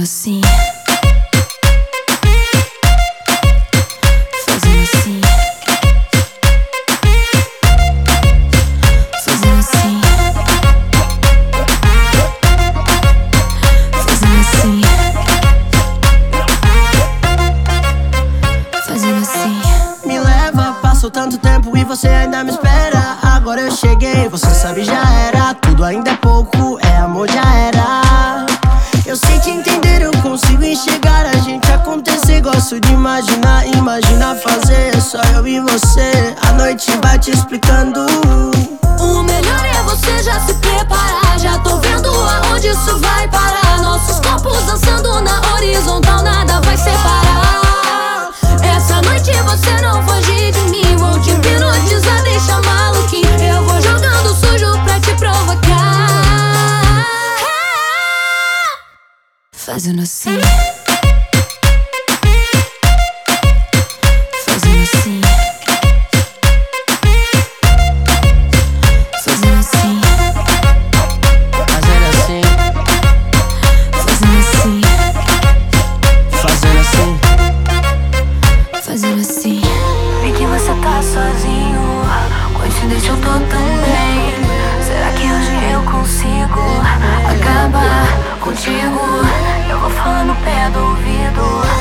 assim, fazendo assim, fazendo assim, fazendo assim, fazendo assim. Me leva, passou tanto tempo e você ainda me espera. Agora eu cheguei, você sabe já era. Tudo ainda é pouco, é amor já era. Eu sei te entender, eu consigo enxergar a gente acontecer. Gosto de imaginar, imagina fazer só eu e você. A noite vai te explicando. O melhor é você já se preparar. Já tô vendo aonde isso vai parar. Nossos corpos dançando na horizontal, nada vai separar. Essa noite você não foge de mim. Vou te hipnotizar, deixa maluquinho. Eu vou jogando sujo pra te provocar. Fazendo assim, fazendo assim, fazendo assim, Fazendo assim, fazendo assim, fazendo assim. fazendo assim. Vi que você tá sozinho, coincidência eu tô também. Será que hoje eu consigo acabar contigo? Eu vou falando no pé do ouvido.